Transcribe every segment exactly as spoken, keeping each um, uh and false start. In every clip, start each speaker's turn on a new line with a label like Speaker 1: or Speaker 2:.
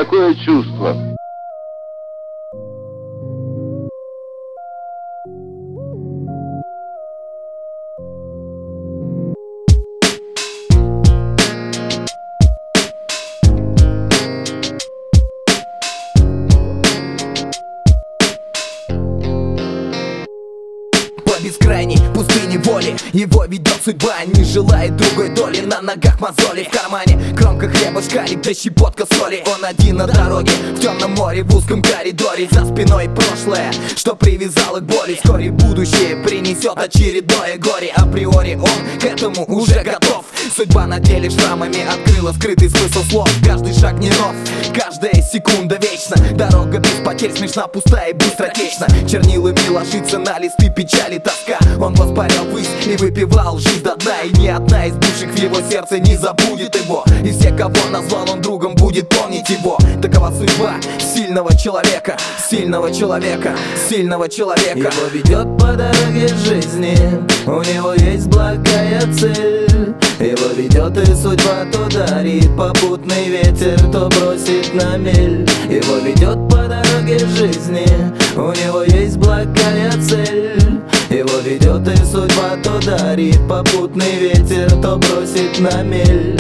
Speaker 1: такое чувство.
Speaker 2: По бескрайней пустыне воли его ведет судьба, не желает другой доли. На ногах мозоли, в кармане кромка хлеба, шкалик да щепотка соли. Он один на дороге, в темном море, в узком коридоре. За спиной прошлое, что привязало к боли. Вскоре будущее принесет очередное горе. Априори он к этому уже готов. Судьба на деле шрамами открыла скрытый смысл слов. Каждый шаг не нов, каждая секунда вечна. Дорога без потерь смешна, пустая и быстротечна. Чернилами ложится на листы печали тоска. Он воспарял ввысь и выпивал жизнь до дна. И ни одна из бывших в его сердце не забудет его. И все, кого назвал он другом, будет помнить его. Такова судьба сильного человека, сильного человека, сильного человека.
Speaker 3: Его ведет по дороге жизни, у него есть благая цель. Его ведет и судьба, то дарит попутный ветер, то бросит на мель. Его ведет по дороге жизни, у него есть благая цель. Его ведет и судьба, то дарит попутный ветер, то бросит на мель.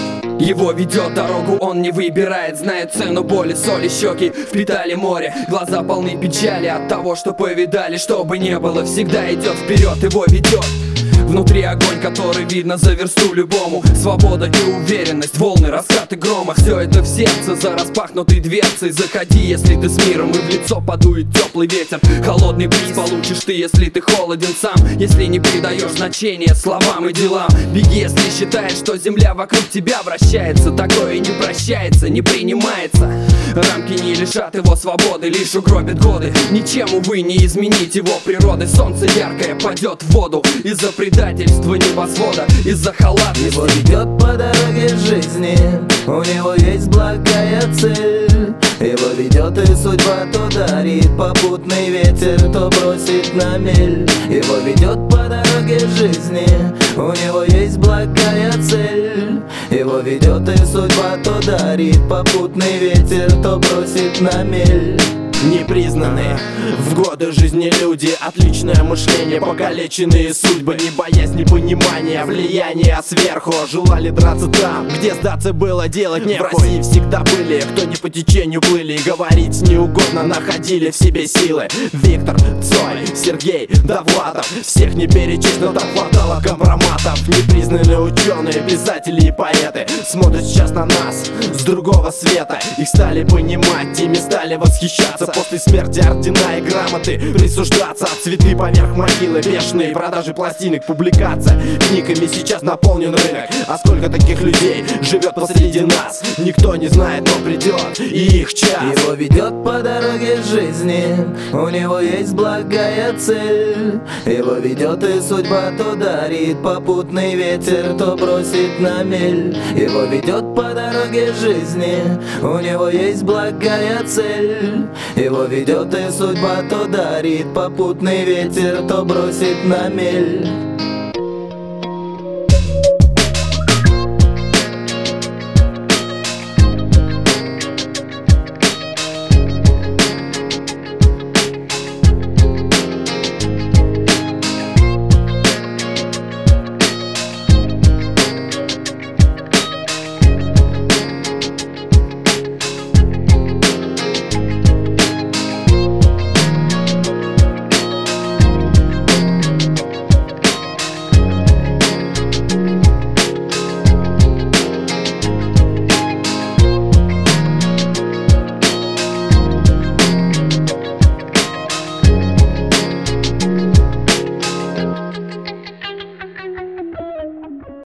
Speaker 4: Его ведет дорогу, он не выбирает, знает цену боли, соли, щеки впитали море. Глаза полны печали от того, что повидали. Что бы ни было, всегда идет вперед, его ведет. Внутри огонь, который видно за версту любому. Свобода и уверенность, волны, раскаты грома. Все это в сердце, за распахнутой дверцей. Заходи, если ты с миром, и в лицо подует теплый ветер. Холодный бриз получишь ты, если ты холоден сам. Если не придаешь значения словам и делам. Беги, если считаешь, что земля вокруг тебя вращается. Такое не прощается, не принимается. Рамки не лишат его свободы, лишь угробят годы. Ничем, увы, не изменить его природы. Солнце яркое падет в воду из-за предательства небосвода, из-за халатности.
Speaker 3: Его ведет по дороге жизни, у него есть благая цель. Его ведет и судьба, то дарит попутный ветер, то бросит на мель. Его ведет по дороге жизни, у него есть благая цель. Его ведет и судьба, то дарит попутный ветер, то бросит на мель.
Speaker 5: Непризнанные в годы жизни люди, отличное мышление, покалеченные судьбы, не боясь непонимания, влияния сверху. Желали драться там, где сдаться было делать нехуй. В России всегда были, кто не по течению плыли, и говорить неугодно находили в себе силы. Виктор, Цой, Сергей, Довлатов, всех не перечесть, но там хватало компроматов. Непризнанные ученые, писатели и поэты смотрят сейчас на нас с другого света. Их стали понимать, ими стали восхищаться. После смерти ордена и грамоты присуждаться, цветы поверх могилы, бешеные продажи пластинок, публикация книгами сейчас наполнен рынок. А сколько таких людей живет посреди нас, никто не знает, но придет и их час.
Speaker 3: Его ведет по дороге жизни, у него есть благая цель. Его ведет и судьба, то дарит попутный ветер, то бросит на мель. Его ведет по дороге жизни, у него есть благая цель. Его ведет и судьба, то дарит попутный ветер, то бросит на мель.